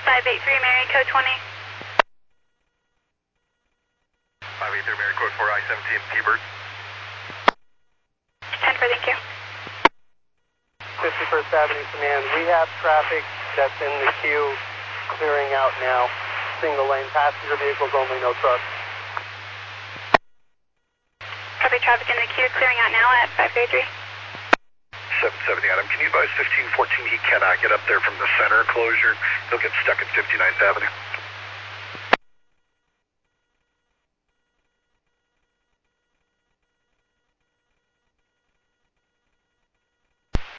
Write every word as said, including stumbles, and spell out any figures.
five eight three, Mary, code twenty. five eight three, Mary, code four, I seventeen, T-Bird. ten four, thank you. fifty-first Avenue Command, we have traffic that's in the queue clearing out now. Single lane, passenger vehicles only, no trucks. Copy, traffic in the queue clearing out now at five three three. seven seventy, Adam, can you advise fifteen fourteen he cannot get up there from the center closure? He'll get stuck at fifty-ninth Avenue.